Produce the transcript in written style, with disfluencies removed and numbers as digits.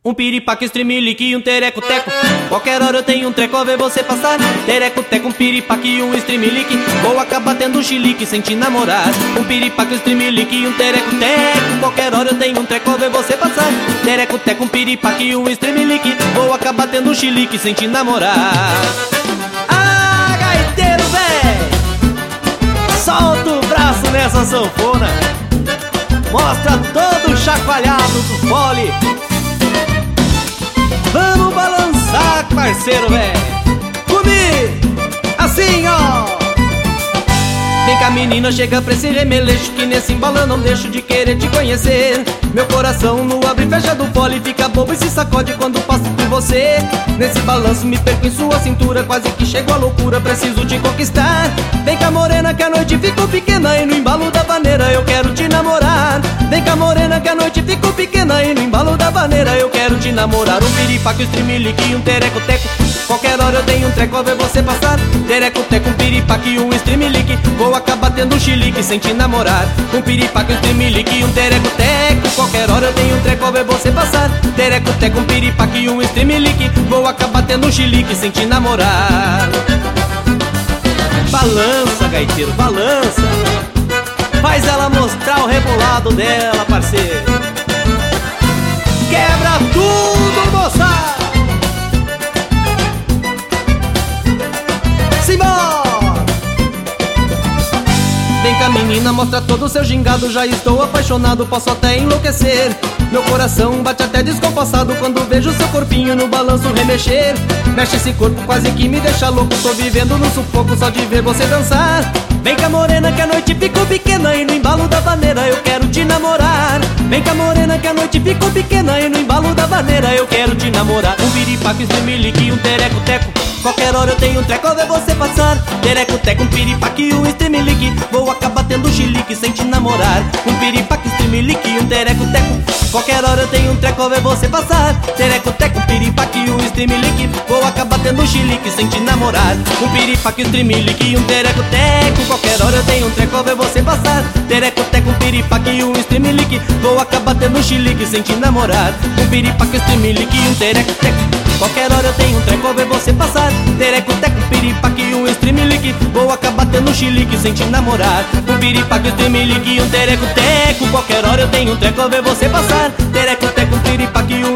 Um piripaque, estremelique e um tereco-teco. Qualquer hora eu tenho um treco a ver você passar. Tereco-teco, um piripaque e um estremelique. Vou acabar tendo um chilique sem te namorar. Um piripaque, estremelique e um tereco-teco. Qualquer hora eu tenho um treco a ver você passar. Tereco-teco, um piripaque e um estremelique. Vou acabar tendo um chilique sem te namorar. Ah, gaiteiro, véi! Solta o braço nessa sanfona. Mostra todo o chacoalhado do fole. Vamos balançar, parceiro, velho. Comigo, assim, ó. Vem cá, menina, chega pra esse remeleixo, que nesse embalão não deixo de querer te conhecer. Meu coração no abre e fecha do fole, fica bobo e se sacode quando passo por você. Nesse balanço me perco em sua cintura, quase que chego à loucura, preciso te conquistar. Vem cá, morena, que a noite ficou pequena e no embalo da vaneira eu quero te namorar. Vem cá, morena, que a noite ficou pequena e no embalo da vaneira eu quero te namorar. Um piripaque, um estremelique e um tereco-teco. Qualquer hora eu tenho um treco a ver você passar. Tereco-teco, um piripaque e um estremelique. Vou acabar tendo um chilique sem te namorar. Um piripaque, um estremelique e um tereco-teco. Qualquer hora eu tenho um treco a ver você passar. Tereco-teco, um piripaque e um estremelique. Vou acabar tendo um chilique sem te namorar. Balança, gaiteiro, balança. Faz ela mostrar o rebolado dela, parceiro. Quebra tudo, moça! Simbora! Vem cá, menina, mostra todo o seu gingado. Já estou apaixonado, posso até enlouquecer. Meu coração bate até descompassado quando vejo seu corpinho no balanço remexer. Mexe esse corpo quase que me deixa louco. Tô vivendo no sufoco só de ver você dançar. Vem cá, morena, que a noite ficou pequena e no embalo da vaneira eu quero te namorar. Vem cá, morena, que a noite ficou pequena e no embalo da vaneira eu quero te namorar. Um piripaque, um estremelique e um tereco-teco. Qualquer hora eu tenho um treco a ver você passar. Tereco-teco, um piripaque e um estremelique. Vou acabar tendo um chilique sem te namorar. Um piripaque, um estremelique e um tereco-teco. Qualquer hora eu tenho um treco a ver você passar. Tereco-teco, um piripaque e um estremelique. Vou acabar tendo um chilique sem te namorar. Um piripaque, um estremelique e um tereco-teco. Qualquer hora eu tenho um treco a ver você passar. Tereco-teco, um piripaque e um estremelique. Vou acabar tendo um chilique sem te namorar. Um piripaque, um estremelique e um tereco-teco. Qualquer hora eu tenho um treco a ver você passar. Tereco-teco, um piripaque e um estremelique. Vou acabar tendo um chilique sem te namorar. Um piripaque, um estremelique e um tereco-teco. Qualquer hora eu tenho um treco a ver você passar. Tereco-teco, um piripaque e